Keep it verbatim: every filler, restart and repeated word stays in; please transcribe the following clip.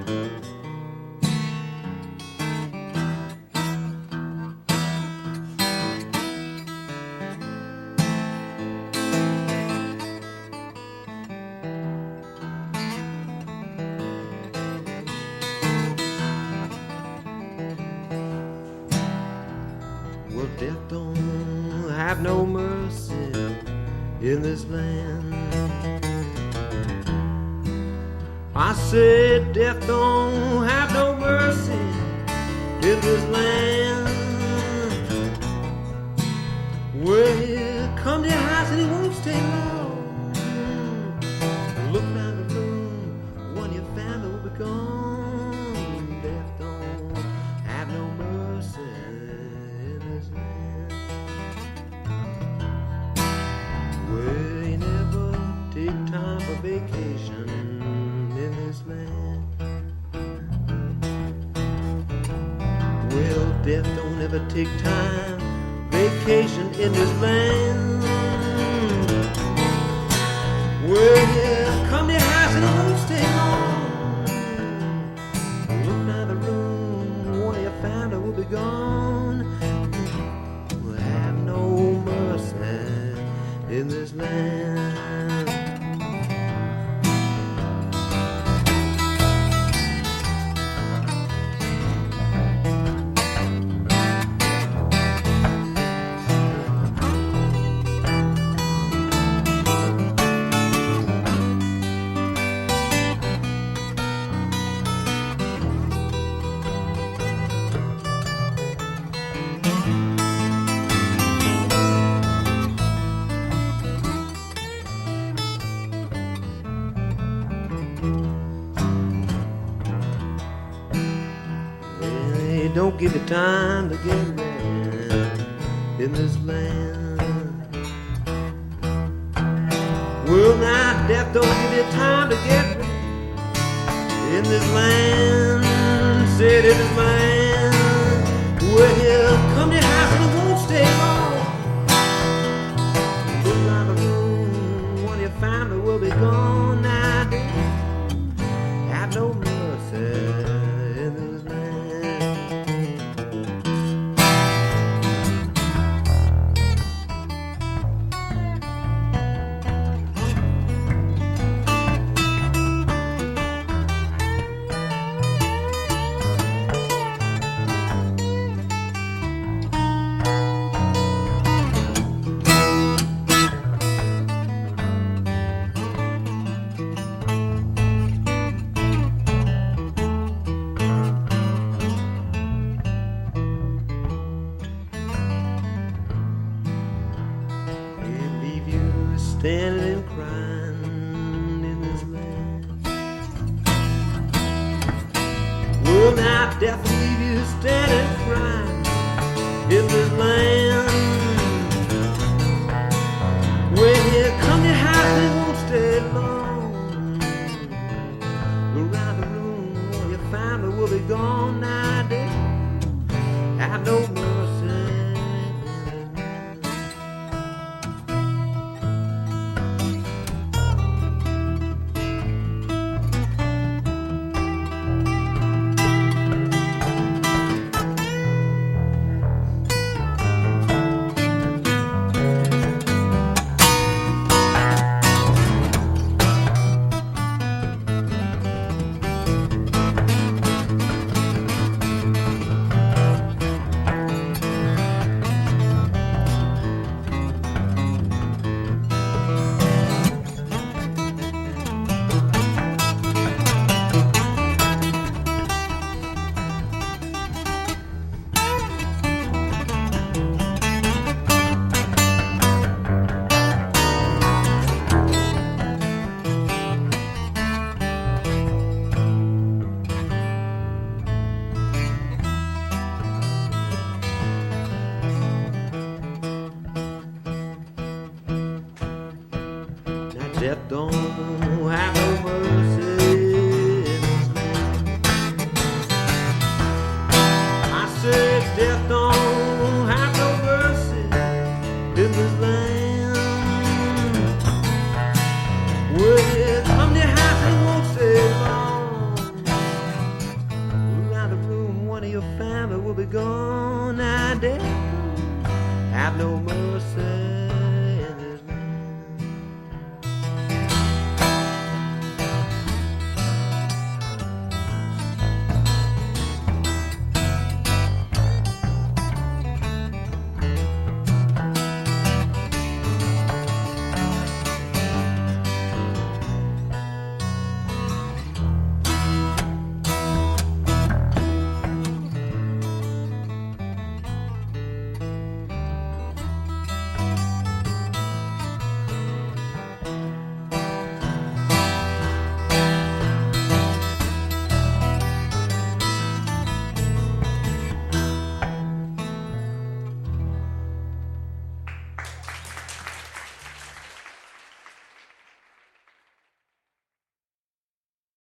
Well, death don't have no mercy in this land. I said death don't have no mercy in this land. Well, come to your house and it won't stay long. Look around the room, one of your family will be gone. Death don't have no mercy in this land. Well, you never take time for vacation in this land. Well, death don't ever take time vacation in this land. Well, yeah, come to your house and it won't stay long. Look now the room, one of your family will be gone. We'll have no mercy in this land. Don't give you time to get ready in this land. Well, now death don't give you time to get ready in this land. Said in this land. Well, come to your house and it won't stay long. Look around the room, one of your family will be gone. Now have no mercy. Standing and crying in this land. Well, now death will leave you standing and crying in this land. When you come to your house, it won't stay long. Go around the room, all your family will be gone. Now death have no mercy. Death don't